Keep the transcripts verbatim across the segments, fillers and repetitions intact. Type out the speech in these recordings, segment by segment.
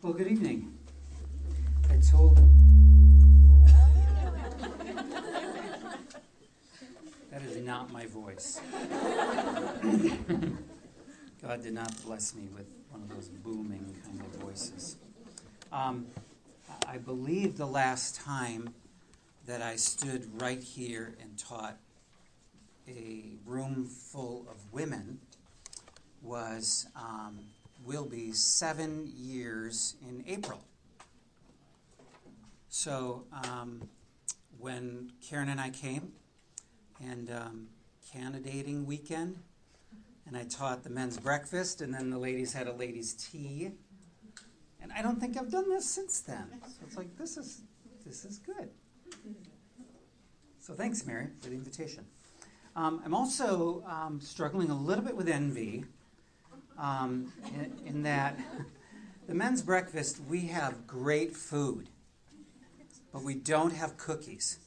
Well, good evening. I told... That is not my voice. God did not bless me with one of those booming kind of voices. Um, I believe the last time that I stood right here and taught a room full of women was, um, will be seven years in April. So um, when Karen and I came, and um, candidating weekend, and I taught the men's breakfast, and then the ladies had a ladies' tea, and I don't think I've done this since then. So it's like, this is this is good. So thanks, Mary, for the invitation. Um, I'm also um, struggling a little bit with envy, um, in, in that the men's breakfast, we have great food, but we don't have cookies.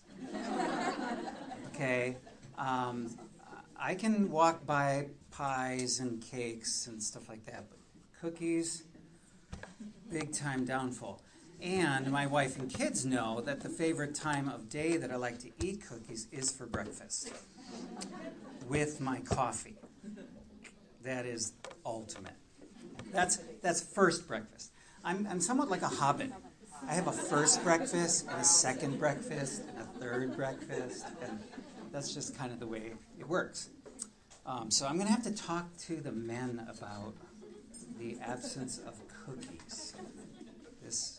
Okay, um, I can walk by pies and cakes and stuff like that, but cookies, big time downfall. And my wife and kids know that the favorite time of day that I like to eat cookies is for breakfast with my coffee. That is ultimate. That's that's first breakfast. I'm I'm somewhat like a hobbit. I have a first breakfast and a second breakfast and a third breakfast, and that's just kind of the way it works. Um, so I'm going to have to talk to the men about the absence of cookies. This,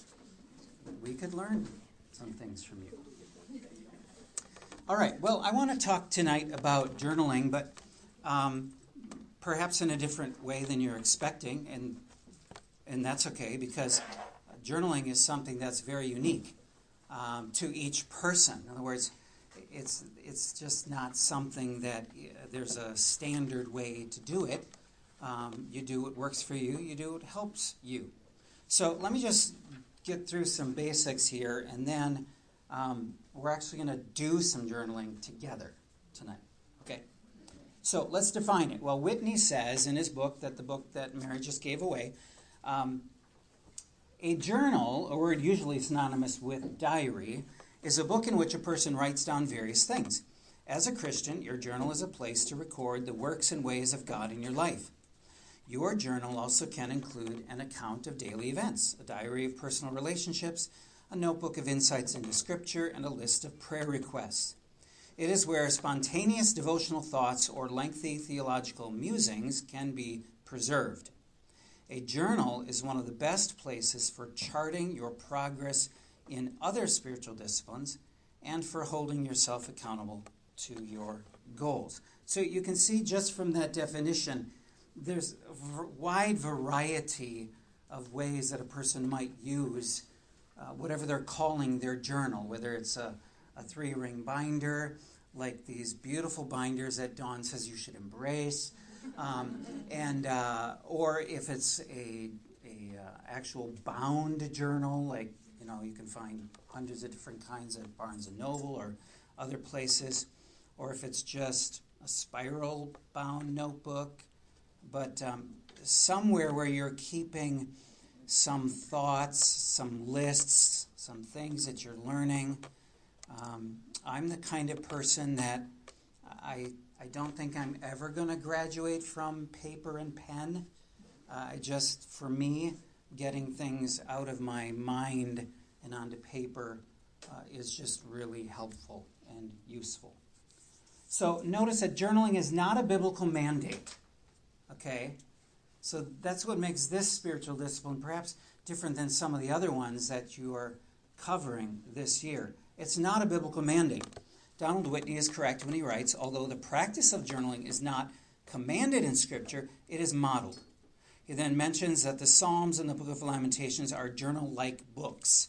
we could learn some things from you. All right, well, I want to talk tonight about journaling, but um, perhaps in a different way than you're expecting, and and that's okay, because journaling is something that's very unique um, to each person. In other words, it's it's just not something that uh, there's a standard way to do it. Um, you do what works for you. You do what helps you. So let me just get through some basics here, and then um, we're actually going to do some journaling together tonight. Okay? So let's define it. Well, Whitney says in his book, that the book that Mary just gave away, um, a journal, a word usually synonymous with diary, is a book in which a person writes down various things. As a Christian, your journal is a place to record the works and ways of God in your life. Your journal also can include an account of daily events, a diary of personal relationships, a notebook of insights into Scripture, and a list of prayer requests. It is where spontaneous devotional thoughts or lengthy theological musings can be preserved. A journal is one of the best places for charting your progress in other spiritual disciplines and for holding yourself accountable to your goals. So you can see just from that definition, there's a v- wide variety of ways that a person might use uh, whatever they're calling their journal, whether it's a, a three-ring binder, like these beautiful binders that Dawn says you should embrace, um, and uh, or if it's a, a uh, actual bound journal, like, you know, you can find hundreds of different kinds at Barnes and Noble or other places, or if it's just a spiral-bound notebook, but um, somewhere where you're keeping some thoughts, some lists, some things that you're learning. Um, I'm the kind of person that I I don't think I'm ever going to graduate from paper and pen. Uh, I just, for me, getting things out of my mind and onto paper uh, is just really helpful and useful. So notice that journaling is not a biblical mandate. Okay? So that's what makes this spiritual discipline perhaps different than some of the other ones that you are covering this year. It's not a biblical mandate. Donald Whitney is correct when he writes, although the practice of journaling is not commanded in Scripture, it is modeled. He then mentions that the Psalms and the Book of Lamentations are journal-like books.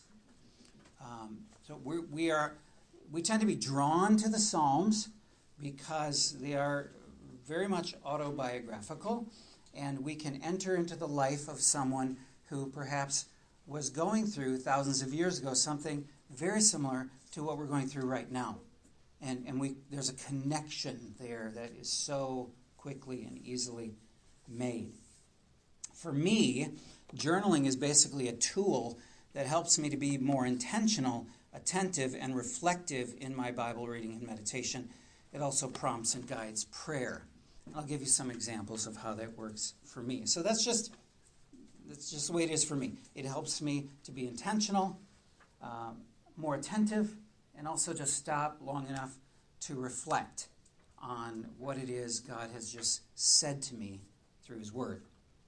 Um, so we're, we are, we tend to be drawn to the Psalms because they are very much autobiographical, and we can enter into the life of someone who perhaps was going through thousands of years ago something very similar to what we're going through right now. And and we there's a connection there that is so quickly and easily made. For me, journaling is basically a tool that helps me to be more intentional, attentive, and reflective in my Bible reading and meditation. It also prompts and guides prayer. I'll give you some examples of how that works for me. So that's just that's just the way it is for me. It helps me to be intentional, um, more attentive, and also to stop long enough to reflect on what it is God has just said to me through His Word.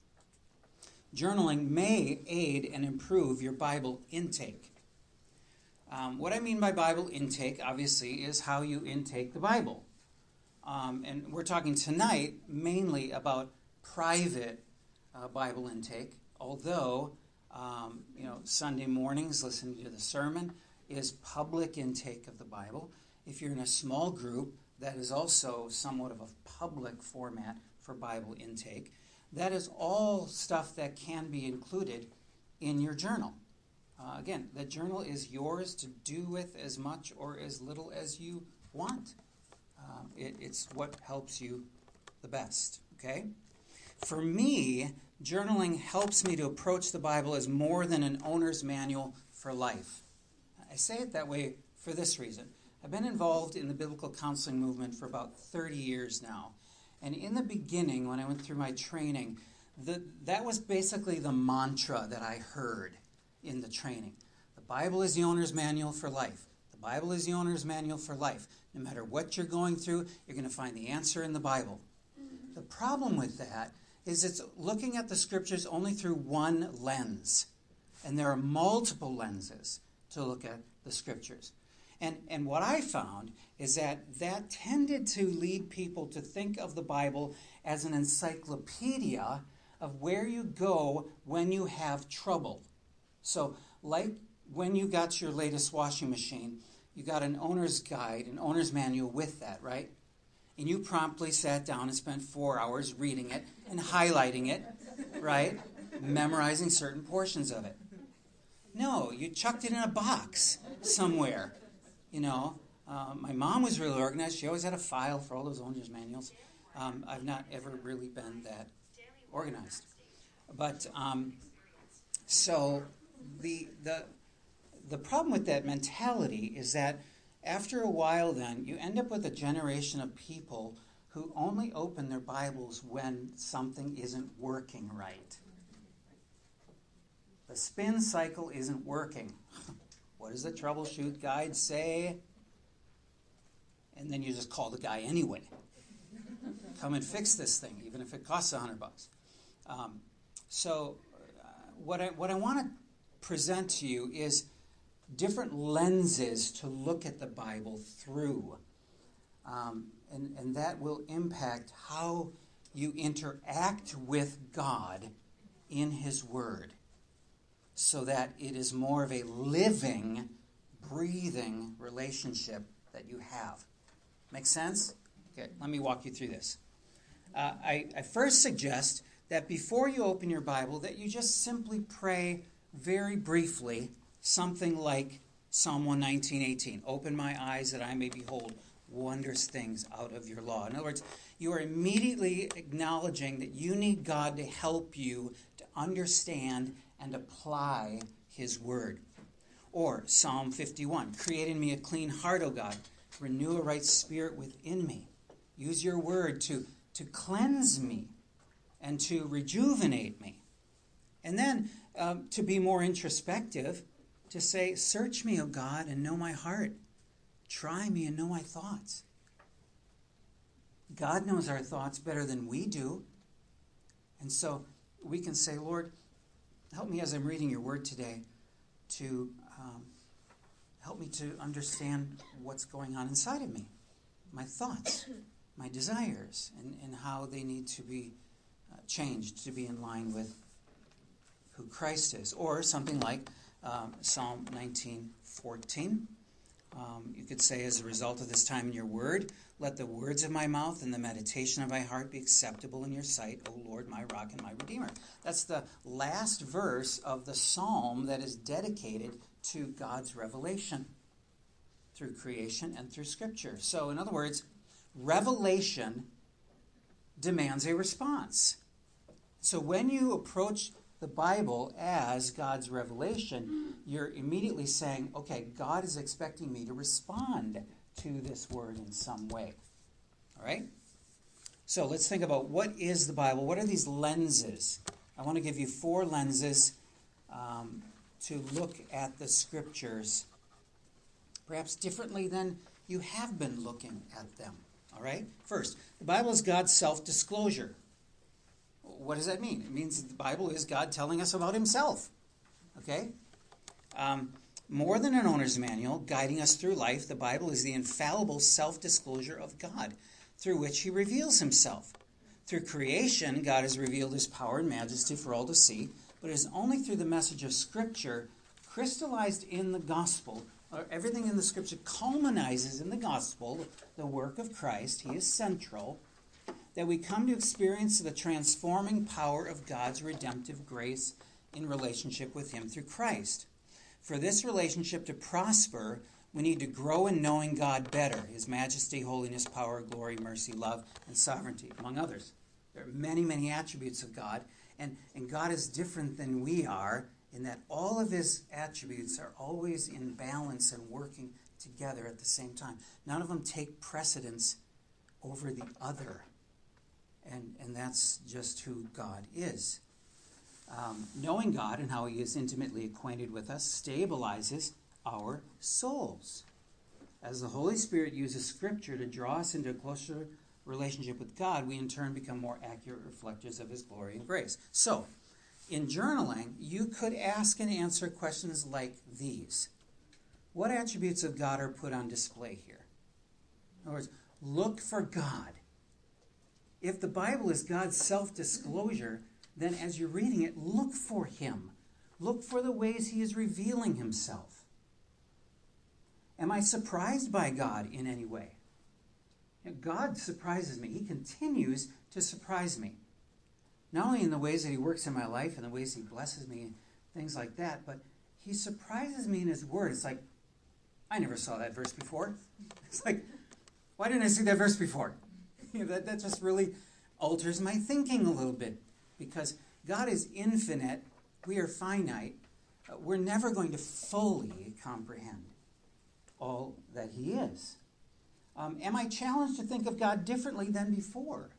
Journaling may aid and improve your Bible intake. Um, what I mean by Bible intake, obviously, is how you intake the Bible. Um, and we're talking tonight mainly about private uh, Bible intake, although, um, you know, Sunday mornings listening to the sermon is public intake of the Bible. If you're in a small group, that is also somewhat of a public format for Bible intake. That is all stuff that can be included in your journal. Uh, again, the journal is yours to do with as much or as little as you want. Um, it, it's what helps you the best, okay? For me, journaling helps me to approach the Bible as more than an owner's manual for life. I say it that way for this reason. I've been involved in the biblical counseling movement for about thirty years now. And in the beginning, when I went through my training, the, that was basically the mantra that I heard in the training. The Bible is the owner's manual for life. The Bible is the owner's manual for life. No matter what you're going through, you're going to find the answer in the Bible. The problem with that is it's looking at the Scriptures only through one lens. And there are multiple lenses to look at the Scriptures. And, and what I found is that that tended to lead people to think of the Bible as an encyclopedia of where you go when you have trouble. So, like when you got your latest washing machine, you got an owner's guide, an owner's manual with that, right? And you promptly sat down and spent four hours reading it and highlighting it, right? Memorizing certain portions of it. No, you chucked it in a box somewhere. You know, uh, my mom was really organized. She always had a file for all those owner's manuals. Um, I've not ever really been that organized. But, um, so the the the problem with that mentality is that after a while then, you end up with a generation of people who only open their Bibles when something isn't working right. The spin cycle isn't working. What does the troubleshoot guide say? And then you just call the guy anyway. Come and fix this thing, even if it costs a hundred bucks. Um, so, uh, what I what I want to present to you is different lenses to look at the Bible through, um, and and that will impact how you interact with God in His Word, so that it is more of a living, breathing relationship that you have. Make sense? Okay, let me walk you through this. Uh, I, I first suggest that before you open your Bible, that you just simply pray very briefly something like Psalm one nineteen, eighteen. Open my eyes that I may behold wondrous things out of your law. In other words, you are immediately acknowledging that you need God to help you to understand and apply His Word. Or Psalm fifty-one, create in me a clean heart, O God, renew a right spirit within me. Use your Word to, to cleanse me and to rejuvenate me. And then um, to be more introspective, to say, search me, O God, and know my heart. Try me and know my thoughts. God knows our thoughts better than we do. And so we can say, Lord, help me as I'm reading your word today to um, help me to understand what's going on inside of me, my thoughts, my desires, and, and how they need to be uh, changed to be in line with who Christ is. Or something like um, Psalm nineteen fourteen. Um, you could say, as a result of this time in your word, let the words of my mouth and the meditation of my heart be acceptable in your sight, O Lord, my rock and my redeemer. That's the last verse of the psalm that is dedicated to God's revelation through creation and through Scripture. So, in other words, revelation demands a response. So when you approach the Bible as God's revelation, you're immediately saying, okay, God is expecting me to respond to this word in some way. All right? So let's think about what is the Bible? What are these lenses? I want to give you four lenses um, to look at the Scriptures perhaps differently than you have been looking at them. All right? First, the Bible is God's self-disclosure. What does that mean? It means the Bible is God telling us about himself. Okay? Um, more than an owner's manual guiding us through life, the Bible is the infallible self-disclosure of God, through which he reveals himself. Through creation, God has revealed his power and majesty for all to see, but it is only through the message of Scripture, crystallized in the gospel, or everything in the Scripture culminizes in the gospel, the work of Christ, he is central, that we come to experience the transforming power of God's redemptive grace in relationship with him through Christ. For this relationship to prosper, we need to grow in knowing God better, his majesty, holiness, power, glory, mercy, love, and sovereignty, among others. There are many, many attributes of God, and, and God is different than we are in that all of his attributes are always in balance and working together at the same time. None of them take precedence over the other. And, and that's just who God is. Um, knowing God and how he is intimately acquainted with us stabilizes our souls. As the Holy Spirit uses Scripture to draw us into a closer relationship with God, we in turn become more accurate reflectors of his glory and grace. So, in journaling, you could ask and answer questions like these. What attributes of God are put on display here? In other words, look for God. If the Bible is God's self-disclosure, then as you're reading it, look for him. Look for the ways he is revealing himself. Am I surprised by God in any way? God surprises me. He continues to surprise me. Not only in the ways that he works in my life and the ways he blesses me and things like that, but he surprises me in his word. It's like, I never saw that verse before. It's like, why didn't I see that verse before? You know, that, that just really alters my thinking a little bit, because God is infinite, we are finite. Uh, we're never going to fully comprehend all that he is. Um, am I challenged to think of God differently than before?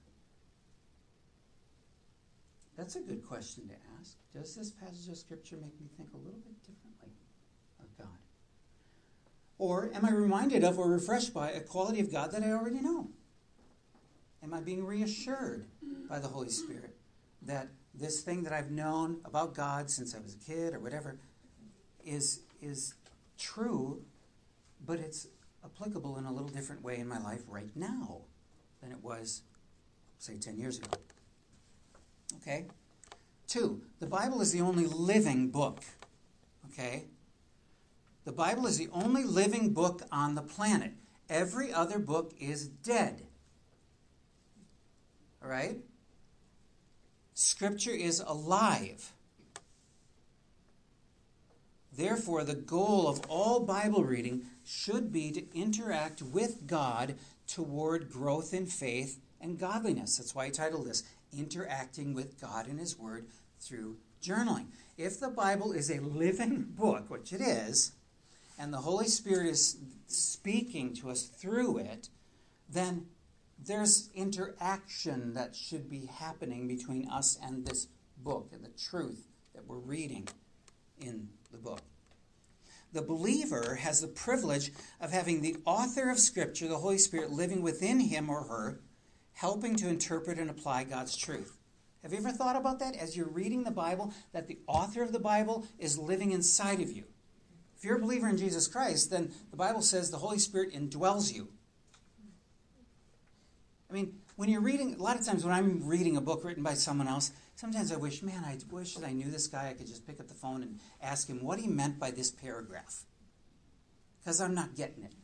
That's a good question to ask. Does this passage of Scripture make me think a little bit differently of God? Or am I reminded of or refreshed by a quality of God that I already know? Am I being reassured by the Holy Spirit that this thing that I've known about God since I was a kid or whatever is, is true, but it's applicable in a little different way in my life right now than it was, say, ten years ago? Okay? Two, the Bible is the only living book. Okay? The Bible is the only living book on the planet. Every other book is dead. All right? Scripture is alive. Therefore, the goal of all Bible reading should be to interact with God toward growth in faith and godliness. That's why I titled this, Interacting with God and his Word through Journaling. If the Bible is a living book, which it is, and the Holy Spirit is speaking to us through it, then there's interaction that should be happening between us and this book and the truth that we're reading in the book. The believer has the privilege of having the author of Scripture, the Holy Spirit, living within him or her, helping to interpret and apply God's truth. Have you ever thought about that as you're reading the Bible, that the author of the Bible is living inside of you? If you're a believer in Jesus Christ, then the Bible says the Holy Spirit indwells you. I mean, when you're reading, a lot of times when I'm reading a book written by someone else, sometimes I wish, man, I wish that I knew this guy. I could just pick up the phone and ask him what he meant by this paragraph. Because I'm not getting it.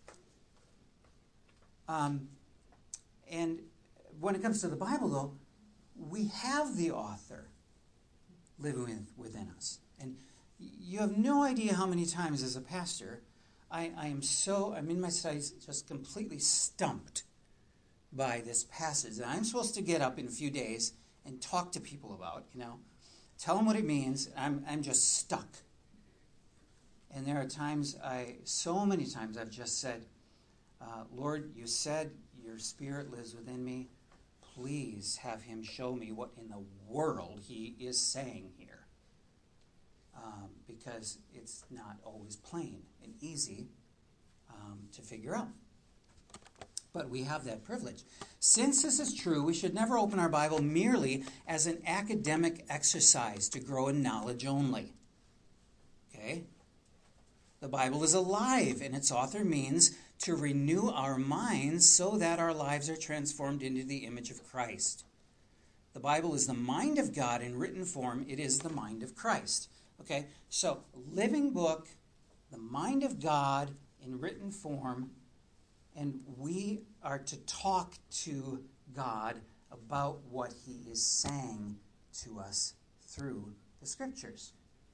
Um, and when it comes to the Bible, though, we have the author living within us. And you have no idea how many times as a pastor, I, I am so, I'm in my studies just completely stumped by this passage. And I'm supposed to get up in a few days and talk to people about, you know. Tell them what it means. I'm, I'm just stuck. And there are times, I, so many times I've just said, uh, Lord, you said your Spirit lives within me. Please have him show me what in the world he is saying here. Um, because it's not always plain and easy um, to figure out. But we have that privilege. Since this is true, we should never open our Bible merely as an academic exercise to grow in knowledge only. Okay? The Bible is alive, and its author means to renew our minds so that our lives are transformed into the image of Christ. The Bible is the mind of God in written form. It is the mind of Christ. Okay? So, living book, the mind of God in written form, and we are to talk to God about what he is saying to us through the Scriptures.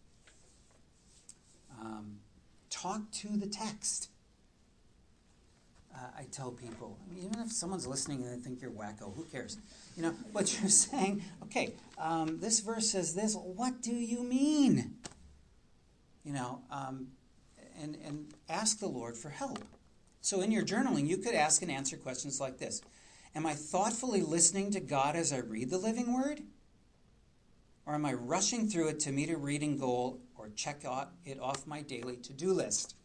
Um, talk to the text. Uh, I tell people, I mean, even if someone's listening and they think you're wacko, who cares? You know, but you're saying, okay, um, this verse says this. What do you mean? You know, um, and, and ask the Lord for help. So in your journaling, you could ask and answer questions like this. Am I thoughtfully listening to God as I read the living word? Or am I rushing through it to meet a reading goal or check it off my daily to-do list?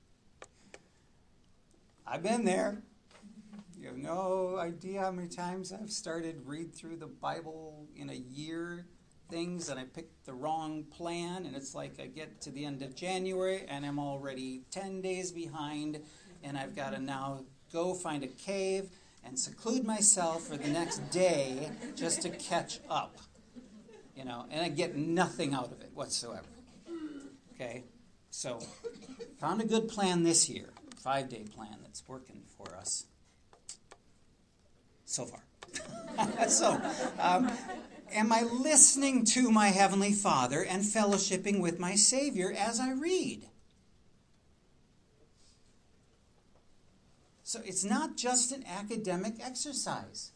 I've been there. You have no idea how many times I've started read through the Bible in a year things and I picked the wrong plan, and it's like I get to the end of January and I'm already ten days behind, and I've got to now go find a cave and seclude myself for the next day just to catch up. You know, and I get nothing out of it whatsoever. Okay? So, found a good plan this year. Five-day plan that's working for us. So far. so, um, am I listening to my Heavenly Father and fellowshipping with my Savior as I read? So it's not just an academic exercise.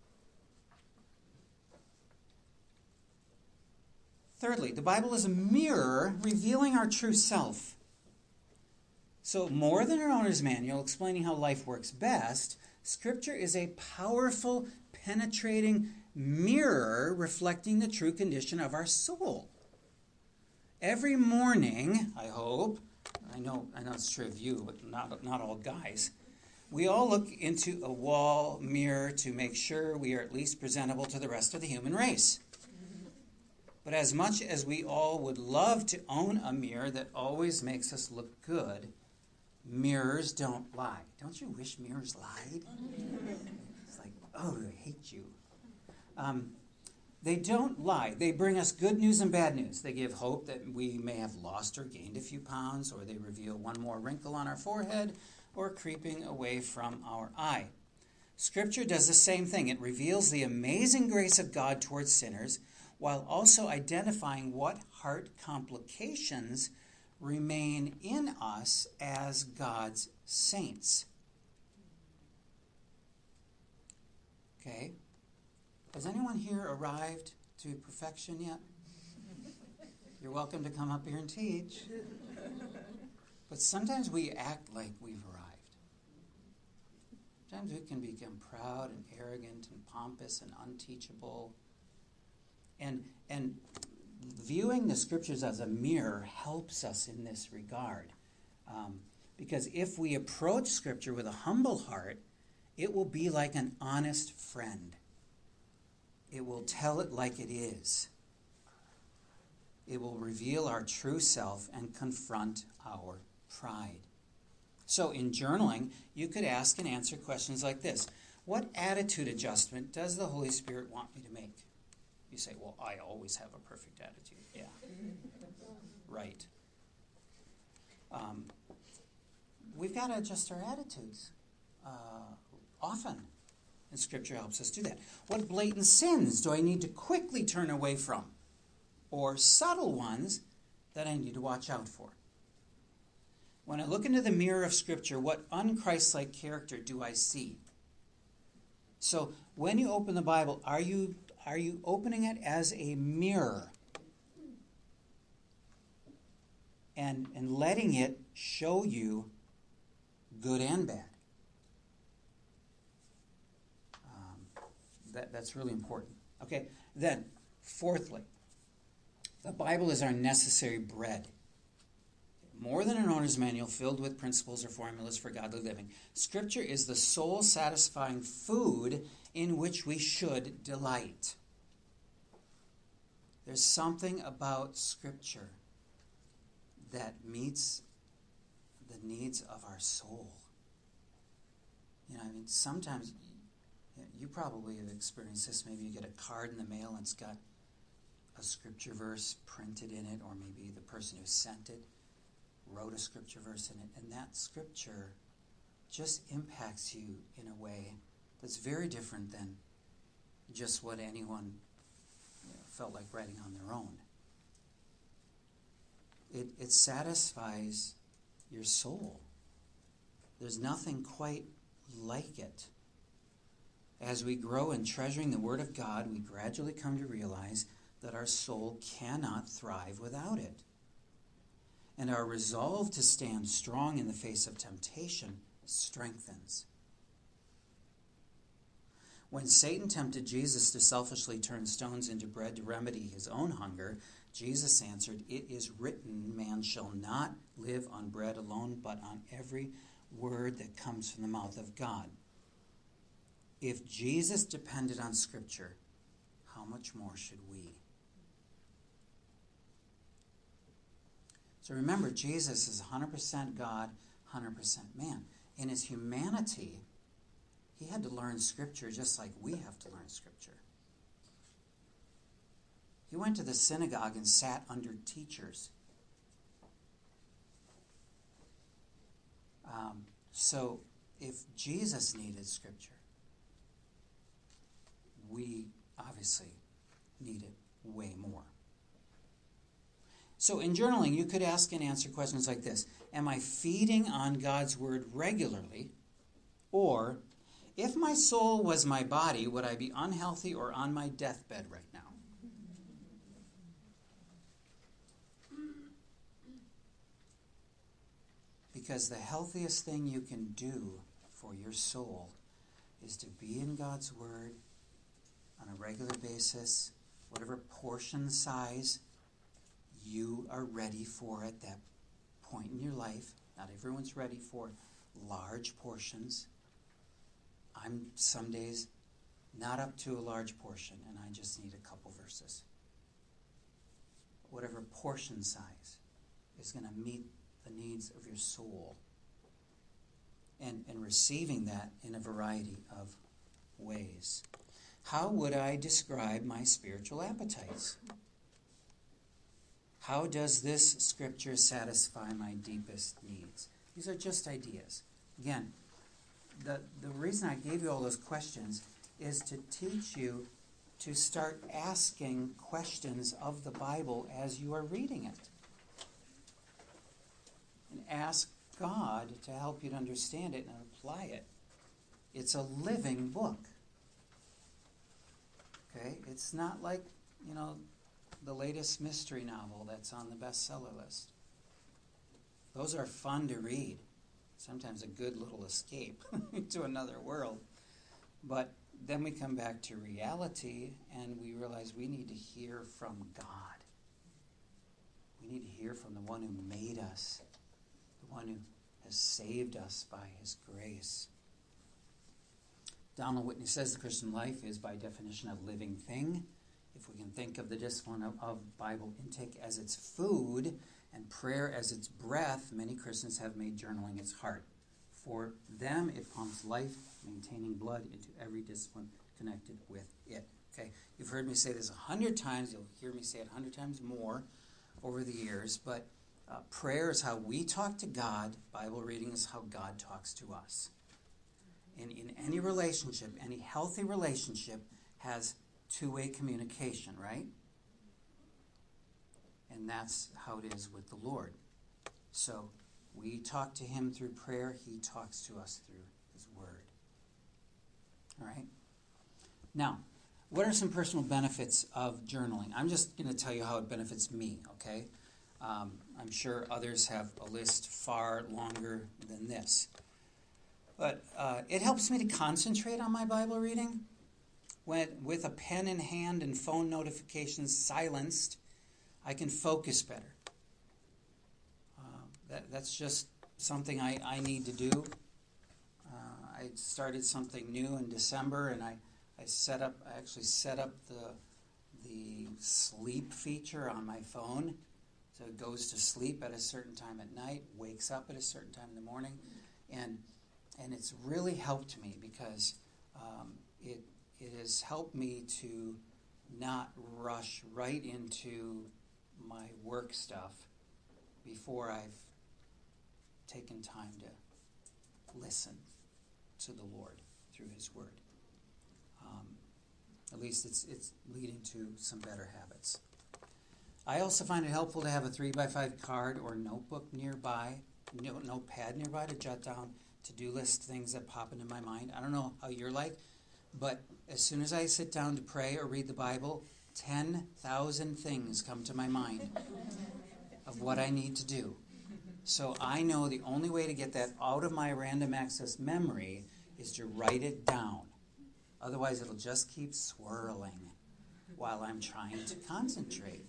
Thirdly, the Bible is a mirror revealing our true self. So more than an owner's manual explaining how life works best, Scripture is a powerful, penetrating mirror reflecting the true condition of our soul. Every morning, I hope, I know, I know it's true of you, but not, not all guys, we all look into a wall mirror to make sure we are at least presentable to the rest of the human race. But as much as we all would love to own a mirror that always makes us look good, mirrors don't lie. Don't you wish mirrors lied? It's like, oh, I hate you. Um, they don't lie. They bring us good news and bad news. They give hope that we may have lost or gained a few pounds, or they reveal one more wrinkle on our forehead, or creeping away from our eye. Scripture does the same thing. It reveals the amazing grace of God towards sinners, while also identifying what heart complications remain in us as God's saints. Okay? Has anyone here arrived to perfection yet? You're welcome to come up here and teach. But sometimes we act like we've arrived. Sometimes we can become proud and arrogant and pompous and unteachable. And, and viewing the Scriptures as a mirror helps us in this regard. Um, because if we approach Scripture with a humble heart, it will be like an honest friend. It will tell it like it is. It will reveal our true self and confront our pride. So in journaling, you could ask and answer questions like this. What attitude adjustment does the Holy Spirit want me to make? You say, well, I always have a perfect attitude. Yeah. Right. Um, we've got to adjust our attitudes uh, often. And Scripture helps us do that. What blatant sins do I need to quickly turn away from? Or subtle ones that I need to watch out for? When I look into the mirror of Scripture, what un-Christ-like character do I see? So when you open the Bible, are you are you opening it as a mirror and, and letting it show you good and bad? Um, that, that's really important. Okay, then, fourthly, the Bible is our necessary bread. More than an owner's manual filled with principles or formulas for godly living, Scripture is the soul-satisfying food in which we should delight. There's something about Scripture that meets the needs of our soul. You know, I mean, sometimes, you probably have experienced this. Maybe you get a card in the mail and it's got a Scripture verse printed in it, or maybe the person who sent it wrote a Scripture verse in it, and that Scripture just impacts you in a way that's very different than just what anyone, you know, felt like writing on their own. It, it satisfies your soul. There's nothing quite like it. As we grow in treasuring the Word of God, we gradually come to realize that our soul cannot thrive without it. And our resolve to stand strong in the face of temptation strengthens. When Satan tempted Jesus to selfishly turn stones into bread to remedy his own hunger, Jesus answered, "It is written, man shall not live on bread alone, but on every word that comes from the mouth of God." If Jesus depended on Scripture, how much more should we? So remember, Jesus is one hundred percent God, one hundred percent man. In his humanity, he had to learn Scripture just like we have to learn Scripture. He went to the synagogue and sat under teachers. Um, so if Jesus needed Scripture, we obviously need it way more. So in journaling, you could ask and answer questions like this. Am I feeding on God's Word regularly? Or, if my soul was my body, would I be unhealthy or on my deathbed right now? Because the healthiest thing you can do for your soul is to be in God's Word on a regular basis, whatever portion size you are ready for at that point in your life. Not everyone's ready for large portions. I'm some days not up to a large portion, and I just need a couple verses. Whatever portion size is going to meet the needs of your soul, and, and receiving that in a variety of ways. How would I describe my spiritual appetites? How does this Scripture satisfy my deepest needs? These are just ideas. Again, the, the reason I gave you all those questions is to teach you to start asking questions of the Bible as you are reading it. And ask God to help you to understand it and apply it. It's a living book. Okay? It's not like, you know, the latest mystery novel that's on the bestseller list. Those are fun to read. Sometimes a good little escape to another world. But then we come back to reality and we realize we need to hear from God. We need to hear from the one who made us, the one who has saved us by his grace. Donald Whitney says the Christian life is by definition a living thing. If we can think of the discipline of, of Bible intake as its food and prayer as its breath, many Christians have made journaling its heart. For them, it pumps life, maintaining blood into every discipline connected with it. Okay, you've heard me say this a hundred times. You'll hear me say it a hundred times more over the years. But uh, prayer is how we talk to God. Bible reading is how God talks to us. And in any relationship, any healthy relationship has two-way communication, right? And that's how it is with the Lord. So we talk to him through prayer. He talks to us through his word. All right? Now, what are some personal benefits of journaling? I'm just going to tell you how it benefits me, okay? Um, I'm sure others have a list far longer than this. But uh, it helps me to concentrate on my Bible reading. When, with a pen in hand and phone notifications silenced, I can focus better. Uh, that, that's just something I, I need to do. Uh, I started something new in December, and I, I set up. I actually set up the the sleep feature on my phone, so it goes to sleep at a certain time at night, wakes up at a certain time in the morning, and and it's really helped me because um, it it has helped me to not rush right into my work stuff before I've taken time to listen to the Lord through His Word. Um, at least it's it's leading to some better habits. I also find it helpful to have a three by five card or notebook nearby, no, notepad nearby to jot down to-do list things that pop into my mind. I don't know how you're like, but as soon as I sit down to pray or read the Bible, ten thousand things come to my mind of what I need to do. So I know the only way to get that out of my random access memory is to write it down. Otherwise, it'll just keep swirling while I'm trying to concentrate.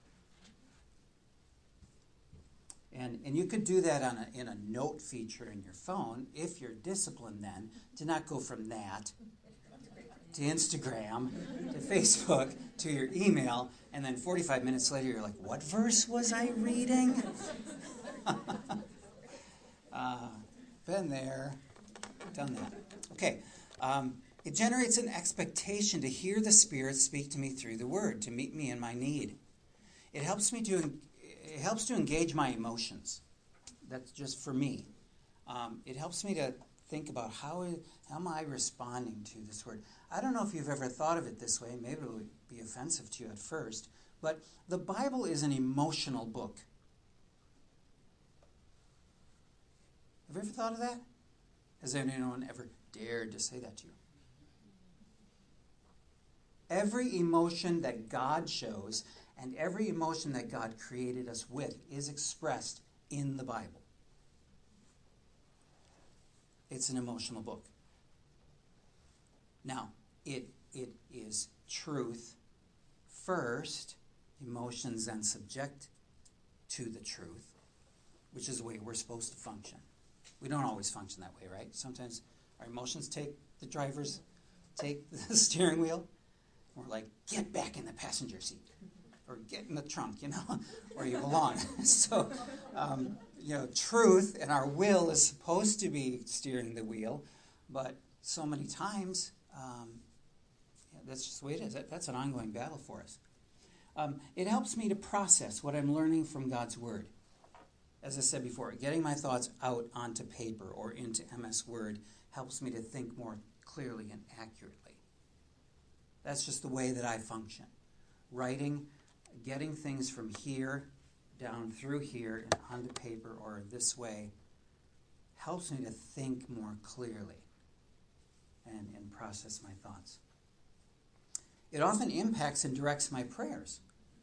And and you could do that on a, in a note feature in your phone if you're disciplined then to not go from that to Instagram, to Facebook, to your email, and then forty-five minutes later you're like, what verse was I reading? uh, been there, done that. Okay, um, it generates an expectation to hear the Spirit speak to me through the Word, to meet me in my need. It helps me to it helps to engage my emotions. That's just for me. Um, it helps me to think about how, how am I responding to this Word. I don't know if you've ever thought of it this way. Maybe it would be offensive to you at first. But the Bible is an emotional book. Have you ever thought of that? Has anyone ever dared to say that to you? Every emotion that God shows and every emotion that God created us with is expressed in the Bible. It's an emotional book. Now, it it is truth first, emotions then subject to the truth, which is the way we're supposed to function. We don't always function that way, right? Sometimes our emotions take the driver's, take the steering wheel. We're like, get back in the passenger seat. Or get in the trunk, you know, where you belong. so, um, you know, truth and our will is supposed to be steering the wheel, but so many times, um, yeah, that's just the way it is. That, that's an ongoing battle for us. Um, it helps me to process what I'm learning from God's Word. As I said before, getting my thoughts out onto paper or into M S Word helps me to think more clearly and accurately. That's just the way that I function. Writing, getting things from here down through here and onto paper or this way helps me to think more clearly and, and process my thoughts. It often impacts and directs my prayers.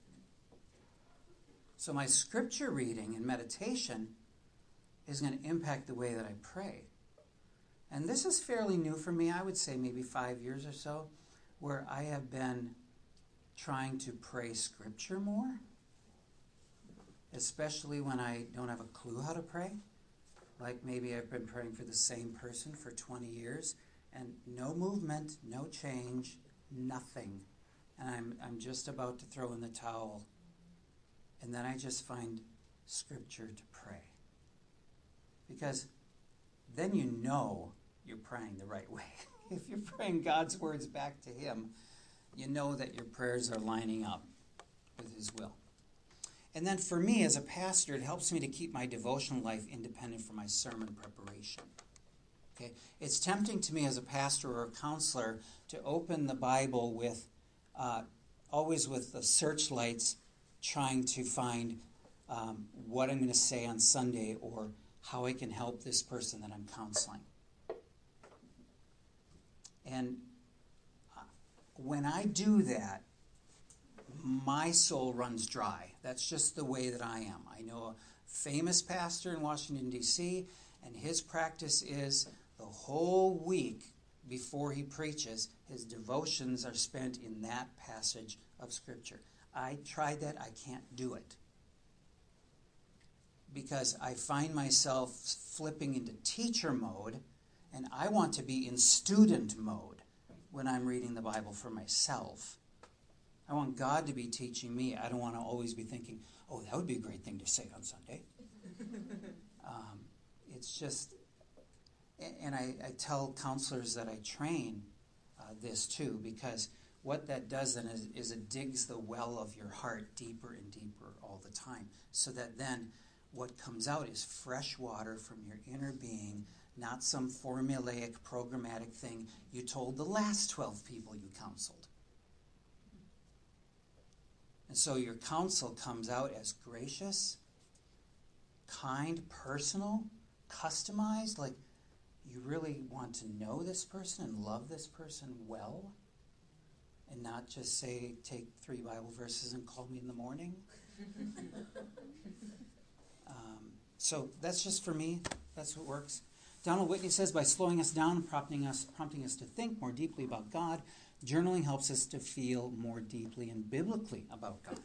So my scripture reading and meditation is going to impact the way that I pray. And this is fairly new for me. I would say maybe five years or so, where I have been trying to pray scripture more, especially when I don't have a clue how to pray. Like maybe I've been praying for the same person for twenty years, and no movement, no change, nothing. And I'm I'm just about to throw in the towel. And then I just find scripture to pray. Because then you know you're praying the right way. If you're praying God's words back to Him, you know that your prayers are lining up with His will. And then for me as a pastor, it helps me to keep my devotional life independent from my sermon preparation. Okay? It's tempting to me as a pastor or a counselor to open the Bible with, uh, always with the searchlights, trying to find um, what I'm going to say on Sunday or how I can help this person that I'm counseling. And when I do that, my soul runs dry. That's just the way that I am. I know a famous pastor in Washington, D C, and his practice is the whole week before he preaches, his devotions are spent in that passage of Scripture. I tried that. I can't do it. Because I find myself flipping into teacher mode, and I want to be in student mode when I'm reading the Bible for myself. I want God to be teaching me. I don't want to always be thinking, oh, that would be a great thing to say on Sunday. um, it's just, and I, I tell counselors that I train uh, this too, because what that does then is, is it digs the well of your heart deeper and deeper all the time, so that then what comes out is fresh water from your inner being, not some formulaic, programmatic thing you told the last twelve people you counseled. And so your counsel comes out as gracious, kind, personal, customized, like you really want to know this person and love this person well, and not just say, take three Bible verses and call me in the morning. um, so that's just for me. That's what works. Donald Whitney says, by slowing us down, prompting us, prompting us to think more deeply about God, journaling helps us to feel more deeply and biblically about God.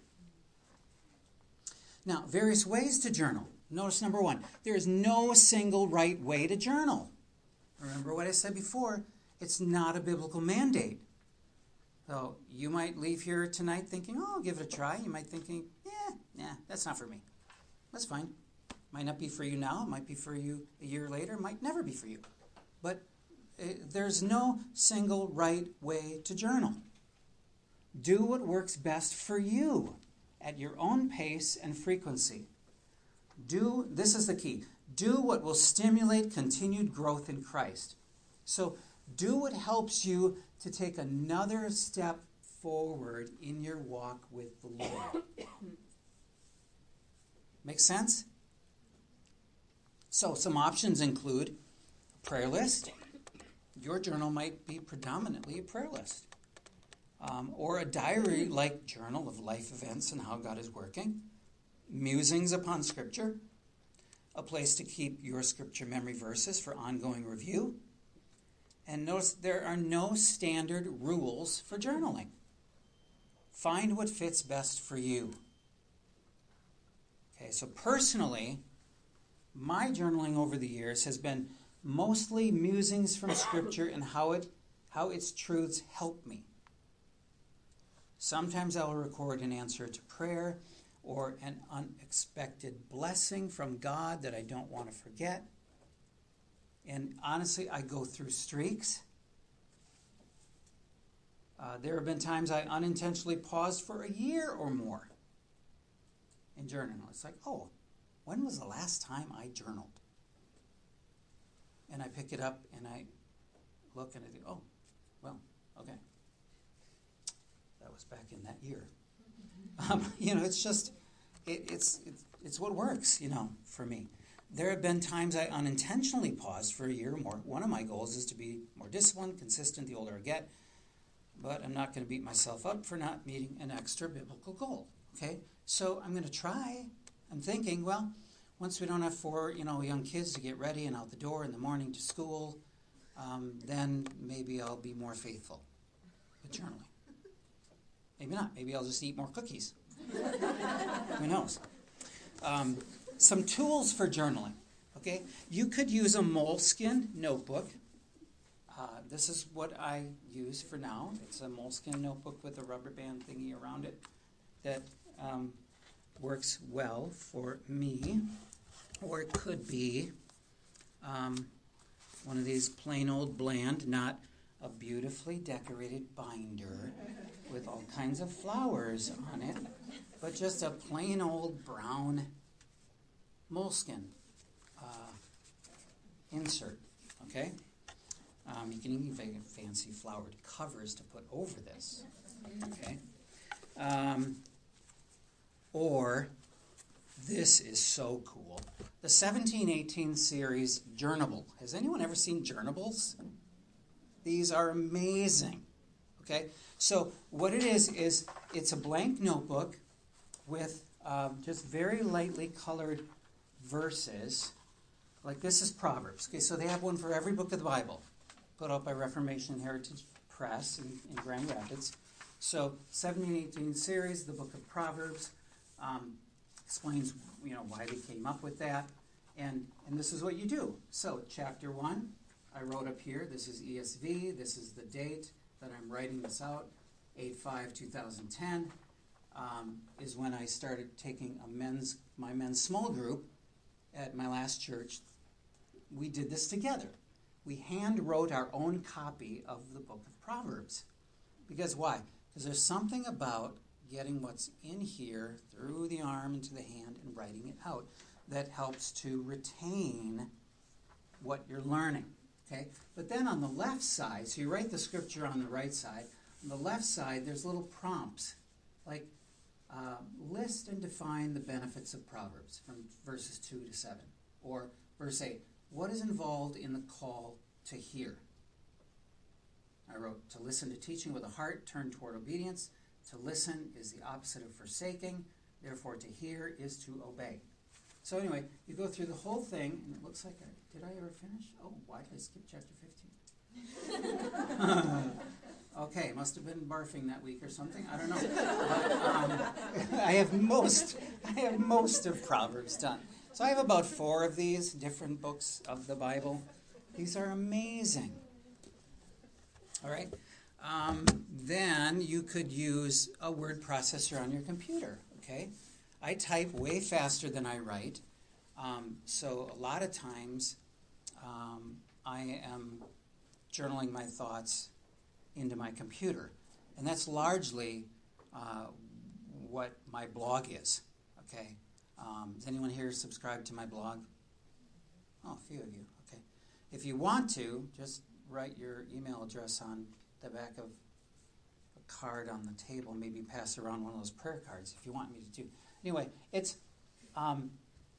Now, various ways to journal. Notice number one, there is no single right way to journal. Remember what I said before, it's not a biblical mandate. So you might leave here tonight thinking, oh, I'll give it a try. You might thinking, yeah, nah, that's not for me. That's fine. Might not be for you now. It might be for you a year later. It might never be for you. But uh, there's no single right way to journal. Do what works best for you at your own pace and frequency. Do, this is the key, do what will stimulate continued growth in Christ. So do what helps you to take another step forward in your walk with the Lord. Make sense? So some options include a prayer list. Your journal might be predominantly a prayer list. Um, or a diary-like journal of life events and how God is working. Musings upon Scripture. A place to keep your Scripture memory verses for ongoing review. And notice there are no standard rules for journaling. Find what fits best for you. Okay, so personally, my journaling over the years has been mostly musings from Scripture and how it, how its truths help me. Sometimes I'll record an answer to prayer or an unexpected blessing from God that I don't want to forget. And honestly, I go through streaks. Uh, there have been times I unintentionally paused for a year or more in journaling. It's like, oh, when was the last time I journaled? And I pick it up and I look and I think, oh, well, okay. That was back in that year. Um, you know, it's just, it, it's, it's it's what works, you know, for me. There have been times I unintentionally paused for a year or more. One of my goals is to be more disciplined, consistent, the older I get. But I'm not going to beat myself up for not meeting an extra biblical goal. Okay? So I'm going to try. I'm thinking, well, once we don't have four, you know, young kids to get ready and out the door in the morning to school, um, then maybe I'll be more faithful with journaling. Maybe not. Maybe I'll just eat more cookies. Who knows? Um, some tools for journaling. Okay? You could use a Moleskine notebook. Uh, this is what I use for now. It's a Moleskine notebook with a rubber band thingy around it that um, works well for me. Or it could be um, one of these plain old bland, not a beautifully decorated binder with all kinds of flowers on it, but just a plain old brown Moleskine uh, insert, okay? Um, you can even get fancy flowered covers to put over this, okay? Um, or, this is so cool, the seventeen eighteen series Journable. Has anyone ever seen Journables? These are amazing. Okay? So what it is, is it's a blank notebook with um, just very lightly colored verses. Like this is Proverbs. Okay, so they have one for every book of the Bible, put out by Reformation Heritage Press in, in Grand Rapids. So seventeen eighteen series, the book of Proverbs, um, explains you know why they came up with that. And, and this is what you do. So chapter one, I wrote up here, this is E S V, this is the date that I'm writing this out, eight five twenty ten, um, is when I started taking a men's my men's small group at my last church. We did this together. We hand wrote our own copy of the book of Proverbs. Because why? Because there's something about getting what's in here through the arm into the hand and writing it out that helps to retain what you're learning. Okay? But then on the left side, so you write the scripture on the right side. On the left side, there's little prompts, like uh, list and define the benefits of Proverbs from verses two to seven. Or verse eight, what is involved in the call to hear? I wrote, to listen to teaching with a heart, turn toward obedience. To listen is the opposite of forsaking. Therefore, to hear is to obey. So anyway, you go through the whole thing, and it looks like, I, did I ever finish? Oh, why did I skip chapter fifteen? Okay, must have been barfing that week or something. I don't know. But, um, I have most, I have most of Proverbs done. So I have about four of these different books of the Bible. These are amazing. All right. Um, then you could use a word processor on your computer. Okay. I type way faster than I write, um, so a lot of times um, I am journaling my thoughts into my computer, and that's largely uh, what my blog is. Okay, um, does anyone here subscribe to my blog? Oh, a few of you. Okay, if you want to, just write your email address on the back of a card on the table. Maybe pass around one of those prayer cards if you want me to do. Anyway, it's um,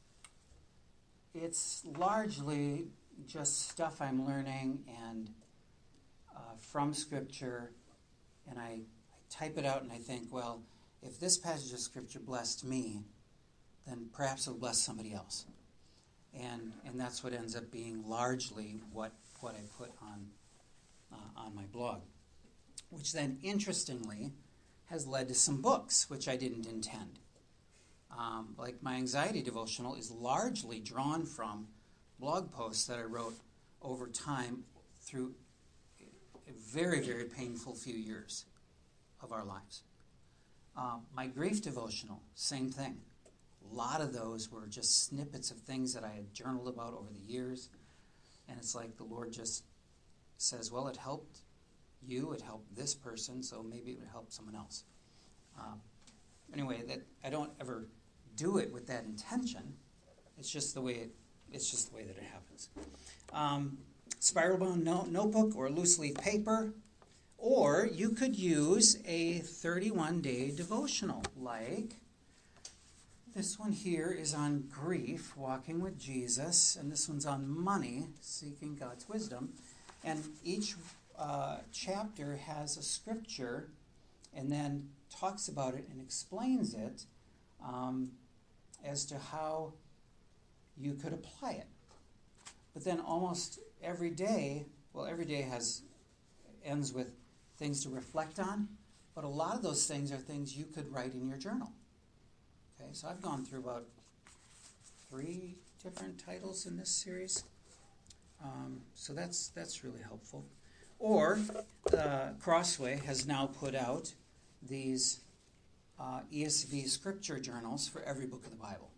it's largely just stuff I'm learning and uh, from Scripture, and I, I type it out and I think, well, if this passage of Scripture blessed me, then perhaps it'll bless somebody else. And and that's what ends up being largely what, what I put on uh, on my blog, which then, interestingly, has led to some books, which I didn't intend. Um, like my anxiety devotional is largely drawn from blog posts that I wrote over time through a very, very painful few years of our lives. Uh, my grief devotional, same thing. A lot of those were just snippets of things that I had journaled about over the years. And it's like the Lord just says, well, it helped you, it helped this person, so maybe it would help someone else. Um, anyway, that I don't ever do it with that intention. It's just the way it. It's just the way that it happens. Um, spiral bound no- notebook or loose leaf paper, or you could use a thirty-one day devotional, like this one here is on grief, walking with Jesus, and this one's on money, seeking God's wisdom. And each uh, chapter has a scripture, and then talks about it and explains it. Um, as to how you could apply it. But then almost every day, well, every day has ends with things to reflect on, but a lot of those things are things you could write in your journal. Okay, so I've gone through about three different titles in this series. Um, so that's that's really helpful. Or uh, Crossway has now put out these Uh, E S V scripture journals for every book of the Bible.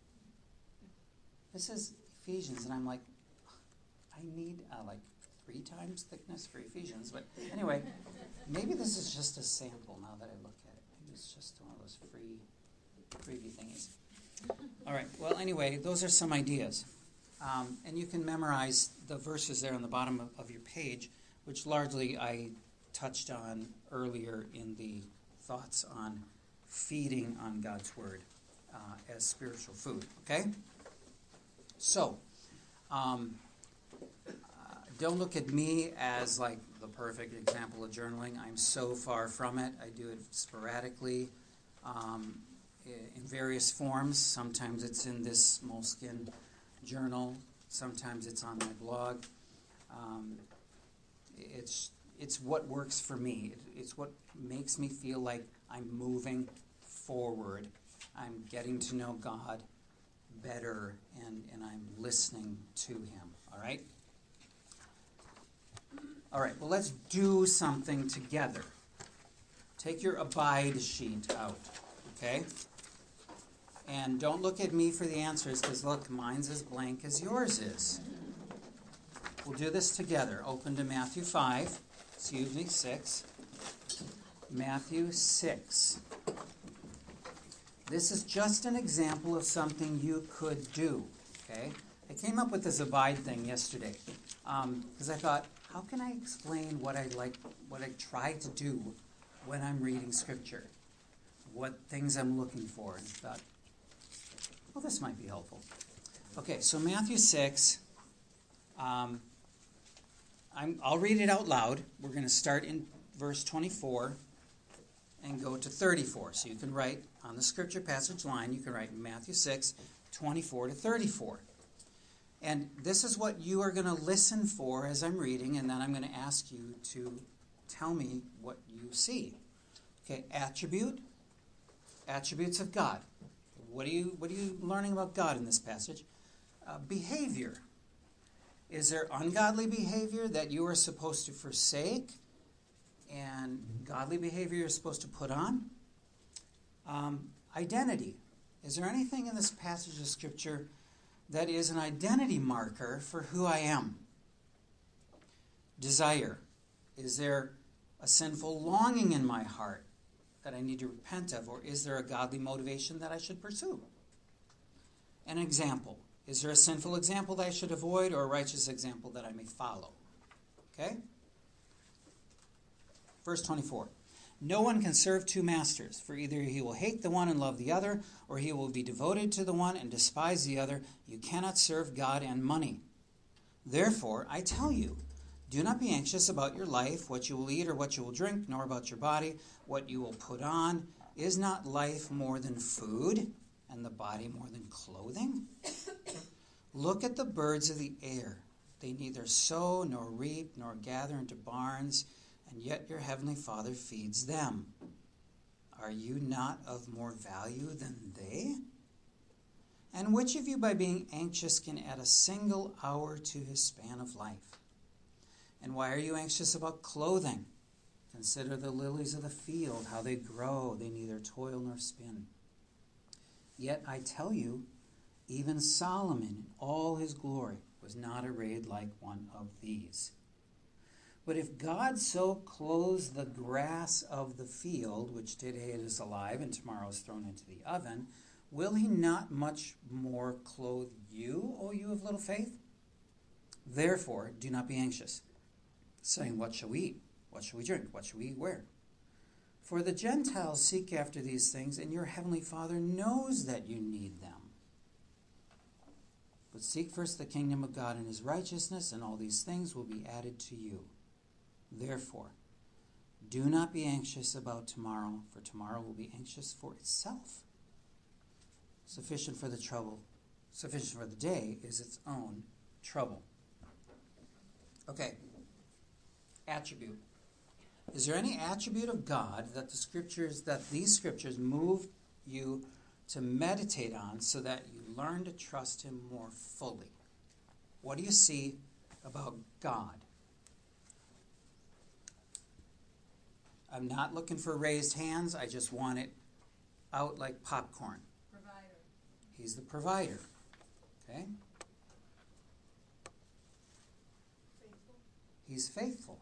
This is Ephesians, and I'm like, I need uh, like three times thickness for Ephesians. But anyway, maybe this is just a sample now that I look at it. Maybe it's just one of those free freebie thingies. All right, well, anyway, those are some ideas. Um, and you can memorize the verses there on the bottom of, of your page, which largely I touched on earlier in the thoughts on feeding on God's Word uh, as spiritual food. Okay? So, um, uh, don't look at me as like the perfect example of journaling. I'm so far from it. I do it sporadically um, in various forms. Sometimes it's in this Moleskine journal. Sometimes it's on my blog. Um, it's it's what works for me. It, it's what makes me feel like I'm moving forward. I'm getting to know God better, and, and I'm listening to Him. All right? All right, well, let's do something together. Take your abide sheet out, okay? And don't look at me for the answers, because look, mine's as blank as yours is. We'll do this together. Open to Matthew five. Excuse me, six. Matthew six. This is just an example of something you could do, okay? I came up with this abide thing yesterday because um, I thought, how can I explain what I like, what I try to do when I'm reading Scripture? What things I'm looking for? And I thought, well, this might be helpful. Okay, so Matthew six. Um, I'm, I'll read it out loud. We're going to start in verse twenty-four and go to thirty-four. So you can write on the Scripture passage line, you can write Matthew six, twenty-four to thirty-four. And this is what you are going to listen for as I'm reading, and then I'm going to ask you to tell me what you see. Okay, attribute, attributes of God. What are you, what are you learning about God in this passage? Uh, behavior. Is there ungodly behavior that you are supposed to forsake and godly behavior you're supposed to put on? Um, identity. Is there anything in this passage of Scripture that is an identity marker for who I am? Desire. Is there a sinful longing in my heart that I need to repent of, or is there a godly motivation that I should pursue? An example. Is there a sinful example that I should avoid, or a righteous example that I may follow? Okay? Verse twenty-four. No one can serve two masters, for either he will hate the one and love the other, or he will be devoted to the one and despise the other. You cannot serve God and money. Therefore, I tell you, do not be anxious about your life, what you will eat or what you will drink, nor about your body, what you will put on. Is not life more than food, and the body more than clothing? Look at the birds of the air. They neither sow nor reap nor gather into barns, and yet your heavenly Father feeds them. Are you not of more value than they? And which of you, by being anxious, can add a single hour to his span of life? And why are you anxious about clothing? Consider the lilies of the field, how they grow. They neither toil nor spin. Yet I tell you, even Solomon in all his glory was not arrayed like one of these. But if God so clothes the grass of the field, which today is alive and tomorrow is thrown into the oven, will he not much more clothe you, O you of little faith? Therefore, do not be anxious, saying, what shall we eat? What shall we drink? What shall we wear? For the Gentiles seek after these things, and your heavenly Father knows that you need them. But seek first the kingdom of God and his righteousness, and all these things will be added to you. Therefore, do not be anxious about tomorrow, for tomorrow will be anxious for itself. Sufficient for the trouble, sufficient for the day is its own trouble. Okay. Attribute. Is there any attribute of God that the scriptures, that these scriptures move you to meditate on so that you learn to trust him more fully? What do you see about God? I'm not looking for raised hands. I just want it out like popcorn. Provider. He's the provider. Okay? Faithful. He's faithful.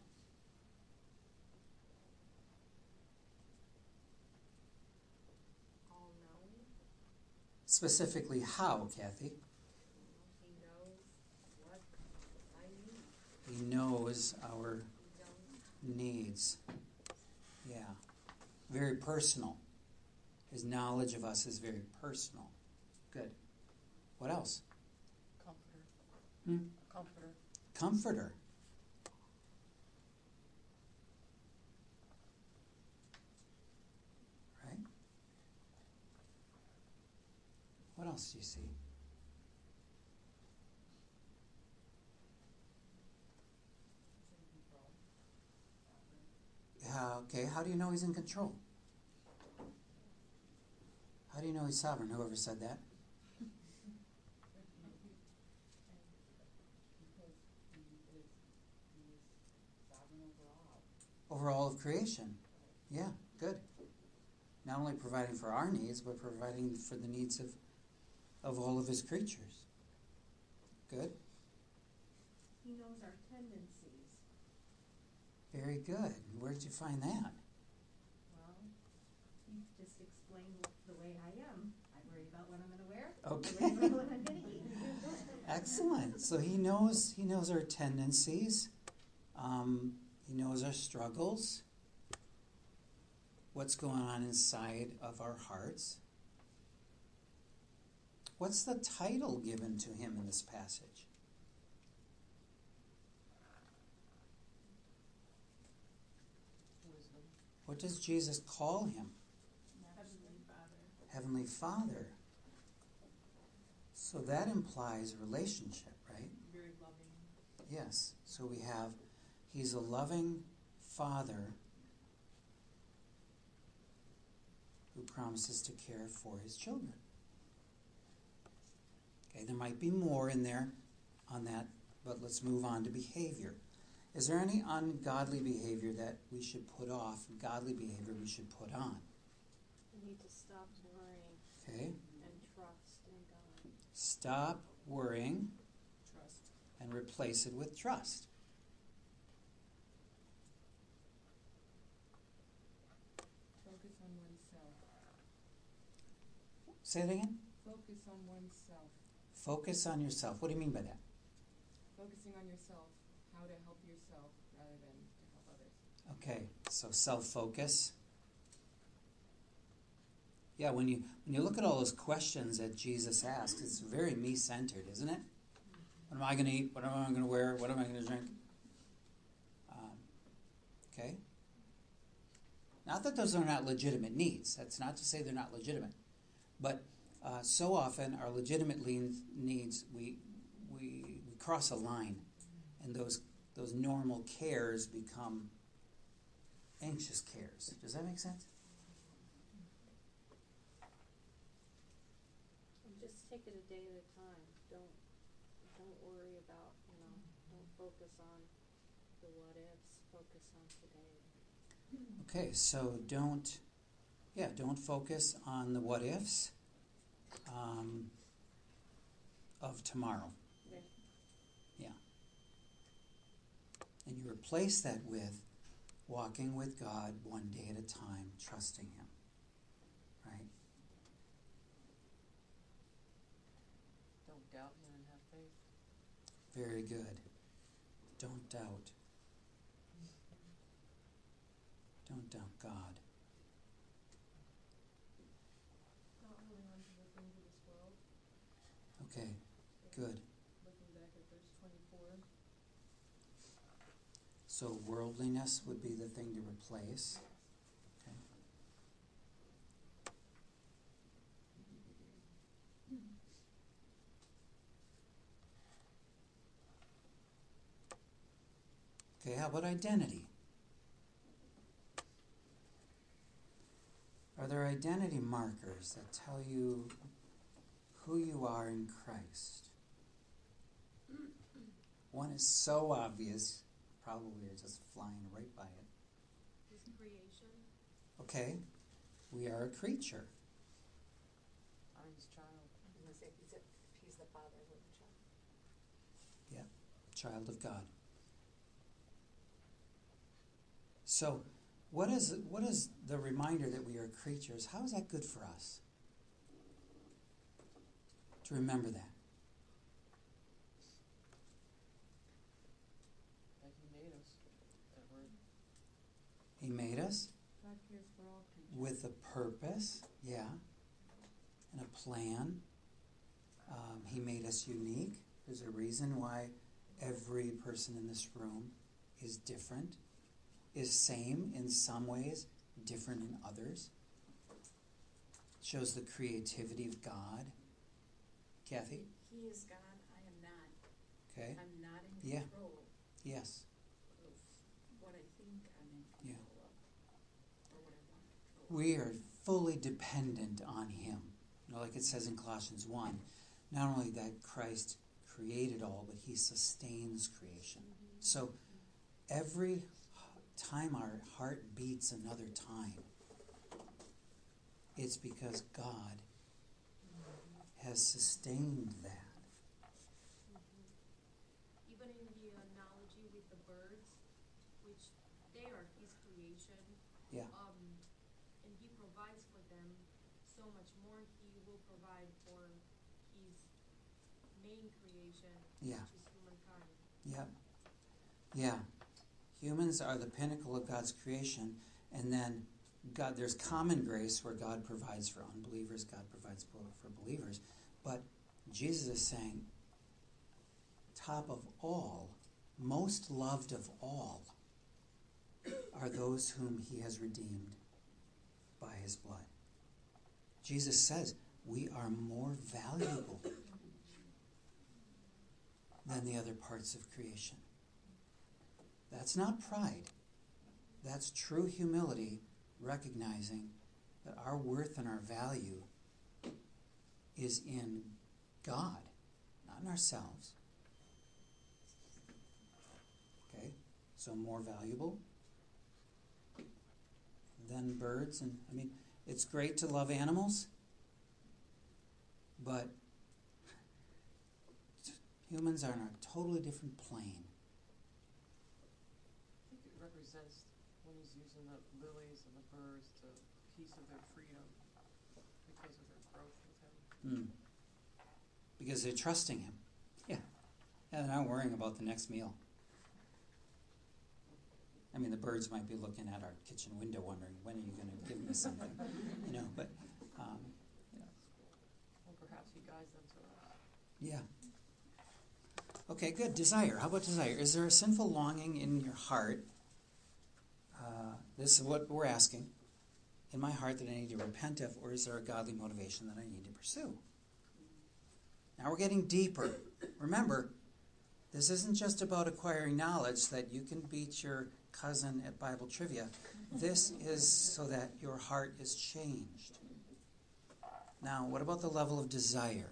All-knowing. Specifically how, Kathy? He knows what I need. He knows our He don't. needs. Yeah. Very personal. His knowledge of us is very personal. Good. What else? Comforter. Hmm? Comforter. Comforter. else do you see? Yeah, okay, how do you know he's in control? How do you know he's sovereign? Whoever said that? Over all of creation. Yeah, good. Not only providing for our needs, but providing for the needs of, of all of his creatures. Good. He knows our tendencies. Very good. Where did you find that? Well, he just explained the way I am. I worry about what I'm going to wear. Okay. I worry about what I'm going to eat. Excellent. So he knows he knows our tendencies. Um, he knows our struggles. What's going on inside of our hearts. What's the title given to him in this passage? Wisdom. What does Jesus call him? Heavenly Father. Heavenly Father. So that implies relationship, right? Very loving. Yes. So we have, he's a loving Father who promises to care for his children. Okay, there might be more in there on that, but let's move on to behavior. Is there any ungodly behavior that we should put off, godly behavior we should put on? We need to stop worrying Okay, and trust in God. stop worrying Trust. and replace it with trust. Focus on oneself. Say it again. Focus on oneself. Focus on yourself. What do you mean by that? Focusing on yourself, how to help yourself rather than to help others. Okay, so self-focus. Yeah, when you when you look at all those questions that Jesus asked, it's very me-centered, isn't it? What am I going to eat? What am I going to wear? What am I going to drink? Um, okay. Not that those are not legitimate needs. That's not to say they're not legitimate. But uh, so often our legitimate leans, needs, we, we we cross a line, and those those normal cares become anxious cares. Does that make sense? And just take it a day at a time. Don't don't worry about, you know, don't focus on the what ifs. Focus on today. Okay, so don't, yeah, don't focus on the what ifs um, of tomorrow. Yeah. Yeah. And you replace that with walking with God one day at a time, trusting Him. Right? Don't doubt Him and have faith. Very good. Don't doubt. Don't doubt God. Not holding on to the things of this world. Okay, good. Looking back at verse twenty-four. So worldliness would be the thing to replace. Okay. Okay, how about identity? Are there identity markers that tell you who you are in Christ? One is so obvious, probably you're just flying right by it. His creation. Okay, we are a creature. I'm His child. I'm gonna say, he's, a, he's the father of the child. Child of God. So, what is what is the reminder that we are creatures? How is that good for us? To remember that. That He made us. That we're He made us God cares for all creatures. with a purpose, yeah, and a plan. Um, he made us unique. There's a reason why every person in this room is different, is same in some ways, different in others. Shows the creativity of God. Kathy? He is God, I am not. Okay. I'm not in Yeah. control Yes. of what I think I'm in Yeah. control of, or what I want to control. We are fully dependent on him. You know, like it says in Colossians one, not only that Christ created all, but he sustains creation. So every time our heart beats another time, it's because God has sustained that. Even in the analogy with the birds, which they are his creation, Yeah. um, and he provides for them so much more, he will provide for his main creation, Yeah. which is humankind. Yeah. Yeah. Humans are the pinnacle of God's creation, and then God, there's common grace where God provides for unbelievers, God provides for believers. But Jesus is saying, top of all, most loved of all, are those whom he has redeemed by his blood. Jesus says we are more valuable than the other parts of creation. That's not pride. That's true humility, recognizing that our worth and our value is in God, not in ourselves. Okay? So more valuable than birds. And I mean, it's great to love animals, but humans are on a totally different plane. I think it represents when he's using the lilies and the birds, the piece of their freedom because of their growth with him. Mm. Because they're trusting him. Yeah. And they're not worrying about the next meal. I mean, the birds might be looking at our kitchen window wondering, when are you going to give me something? You know, but, um, you know. Well, perhaps he guides them to us. Yeah. Okay, good. Desire. How about desire? Is there a sinful longing in your heart? Uh, this is what we're asking. In my heart that I need to repent of, or is there a godly motivation that I need to pursue? Now we're getting deeper. Remember, this isn't just about acquiring knowledge that you can beat your cousin at Bible trivia. This is so that your heart is changed. Now, what about the level of desire?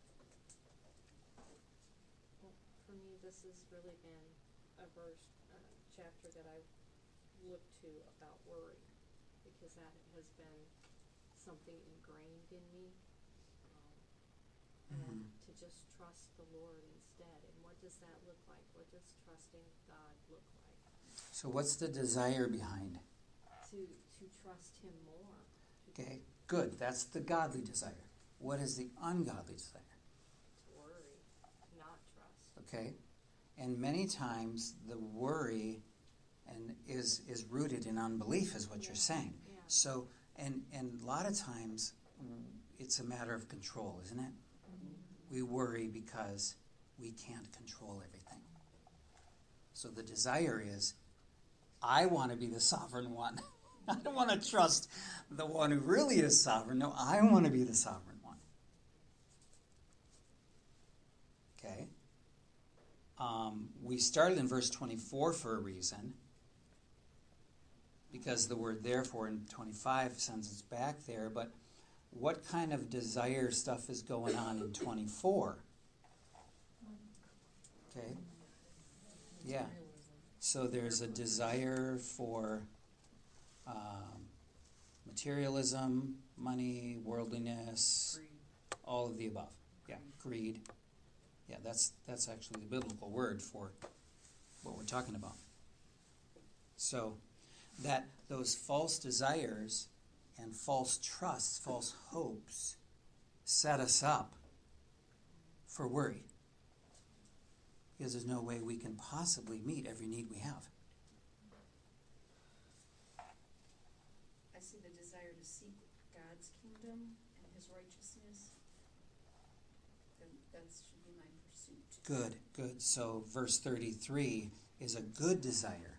Well, for me, this has really been a verse, uh, chapter that I've looked to about worry, because that has been something ingrained in me, um, and to just trust the Lord instead. And what does that look like? What does trusting God look like? So what's the desire behind? To to trust Him more. Okay, good. That's the godly desire. What is the ungodly desire? To worry, not trust. Okay, and many times the worry and is is rooted in unbelief, is what Yeah. you're saying. Yeah. So, and and a lot of times it's a matter of control, isn't it? Mm-hmm. We worry because we can't control everything. So the desire is, I want to be the sovereign one. I don't want to trust the one who really is sovereign. No, I want to be the sovereign one. Okay. Um, we started in verse twenty-four for a reason, because the word therefore in twenty-five sends us back there. But what kind of desire stuff is going on in twenty-four? Okay. Yeah. So there's a desire for um, materialism, money, worldliness, Greed. all of the above. Yeah, greed. Yeah, that's that's actually the biblical word for what we're talking about. So that those false desires and false trusts, false hopes, set us up for worry. Because there's no way we can possibly meet every need we have. I see the desire to seek God's kingdom and his righteousness. Then that should be my pursuit. Good, good. So verse thirty-three is a good desire.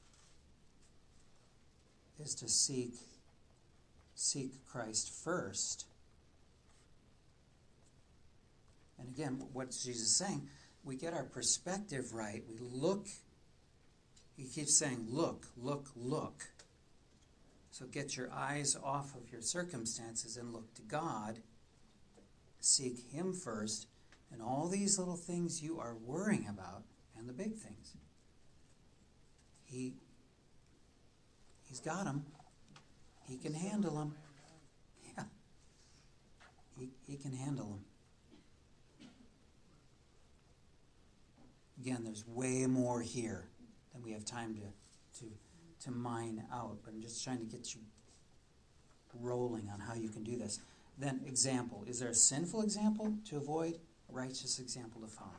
Is to seek seek Christ first. And again, what's Jesus saying? We get our perspective right. We look. He keeps saying, look, look, look. So get your eyes off of your circumstances and look to God. Seek Him first. And all these little things you are worrying about, and the big things, He, He's got them. He can handle them. Yeah. He, he can handle them. Again, there's way more here than we have time to, to, to mine out. But I'm just trying to get you rolling on how you can do this. Then, example. Is there a sinful example to avoid? A righteous example to follow?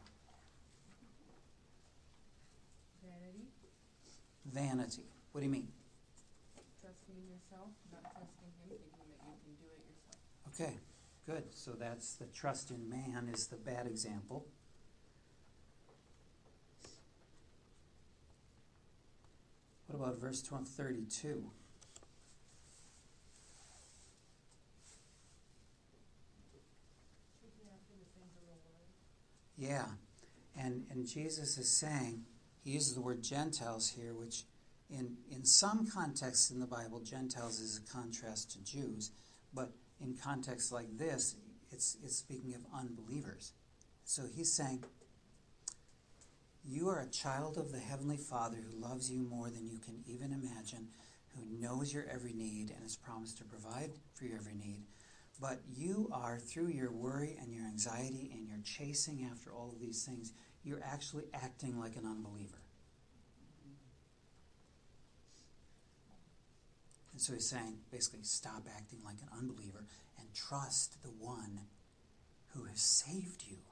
Vanity, Vanity. What do you mean? trusting in yourself, not trusting him, thinking that you can do it yourself. Okay, good. So that's the trust in man is the bad example. What about verse thirty-two? Seeking after the things of the world. Yeah, and and Jesus is saying, he uses the word Gentiles here, which in in some contexts in the Bible, Gentiles is a contrast to Jews, but in contexts like this, it's it's speaking of unbelievers. So he's saying, you are a child of the Heavenly Father who loves you more than you can even imagine, who knows your every need and has promised to provide for your every need. But you are, through your worry and your anxiety and your chasing after all of these things, you're actually acting like an unbeliever. And so he's saying, basically, stop acting like an unbeliever and trust the one who has saved you.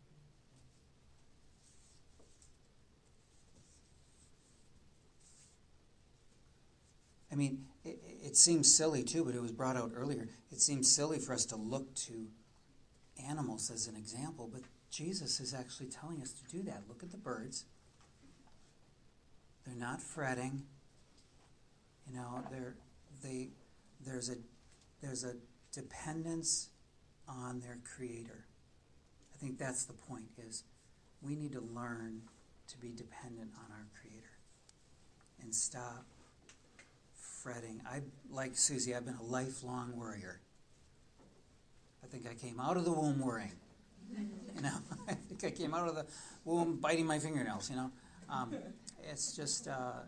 I mean, it, it seems silly too, but it was brought out earlier. It seems silly for us to look to animals as an example, but Jesus is actually telling us to do that. Look at the birds. They're not fretting. You know, they're they there's a there's a dependence on their Creator. I think that's the point, is we need to learn to be dependent on our Creator and stop fretting. I, like Susie, I've been a lifelong worrier. I think I came out of the womb worrying. You know, I think I came out of the womb biting my fingernails, you know. Um, it's just, uh,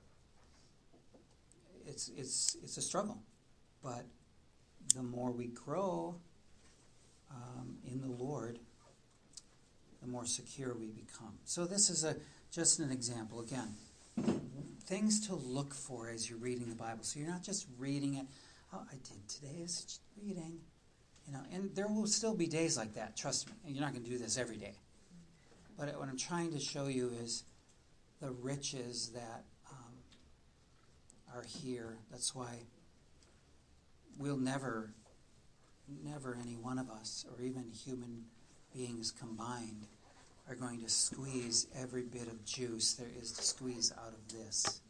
it's, it's, it's a struggle. But the more we grow um, in the Lord, the more secure we become. So this is a just an example. Again, things to look for as you're reading the Bible. So you're not just reading it. Oh, I did today is just reading. You know, and there will still be days like that, trust me. And you're not going to do this every day. But what I'm trying to show you is the riches that um, are here. That's why we'll never, never any one of us, or even human beings combined, are going to squeeze every bit of juice there is to squeeze out of this.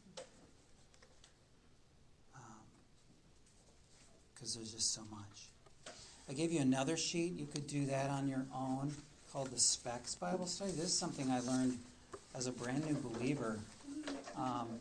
Because um, there's just so much. I gave you another sheet. You could do that on your own, called the Specs Bible Study. This is something I learned as a brand new believer. Um,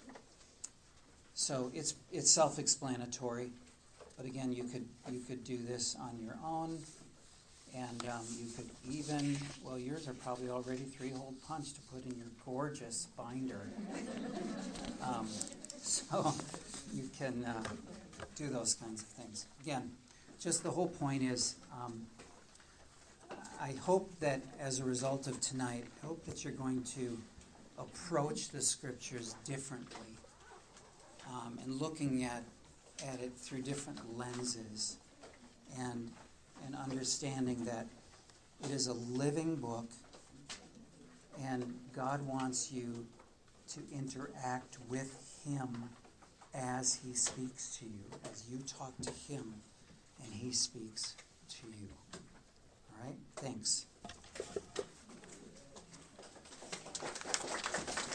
so it's it's self-explanatory. But again, you could you could do this on your own. And um, you could even, well, yours are probably already three-hole punch to put in your gorgeous binder. Um, so you can uh, do those kinds of things. Again, just the whole point is, um, I hope that as a result of tonight, I hope that you're going to approach the Scriptures differently um, and looking at, at it through different lenses, and and understanding that it is a living book, and God wants you to interact with Him as He speaks to you, as you talk to Him and He speaks to you. All right? Thanks.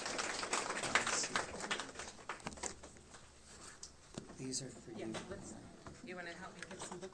These are for you. Yeah, let's